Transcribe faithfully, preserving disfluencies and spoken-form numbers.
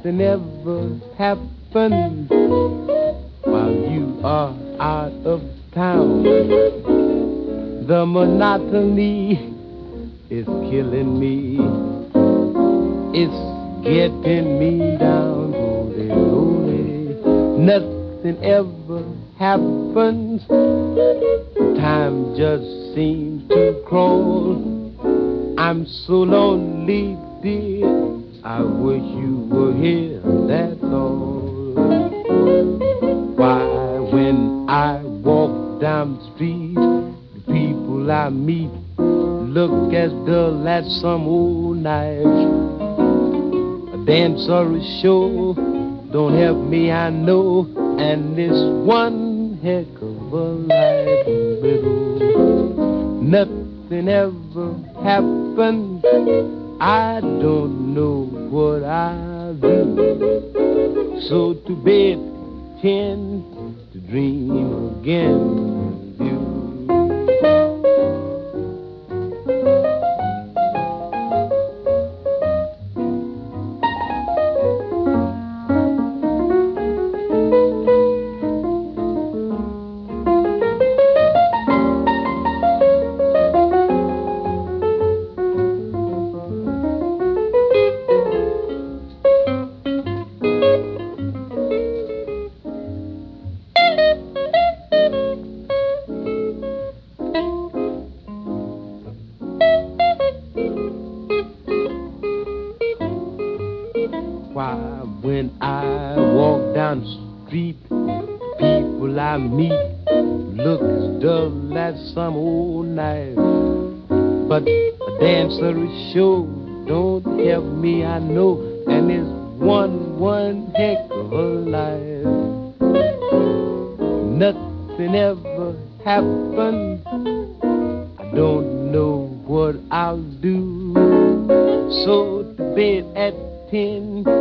nothing ever happens while you are out of town. The monotony is killing me. It's getting me down. Holy, holy. Nothing ever happens. Time just seems to crawl. I'm so lonely, dear. I wish you were here, that's all. Why, when I walk down the street, the people I meet look as dull as some old knife. A dance or a show don't help me, I know, and it's one heck of a life. Nothing ever happens. I don't know what I'll do. So to bed, tend to dream again with you. Why, when I walk down the street, the people I meet look as dull as some old knife. But a dance or a show don't help me, I know, and it's one, one heck of a life. Nothing ever happens. I don't know what I'll do. So to bed at ten,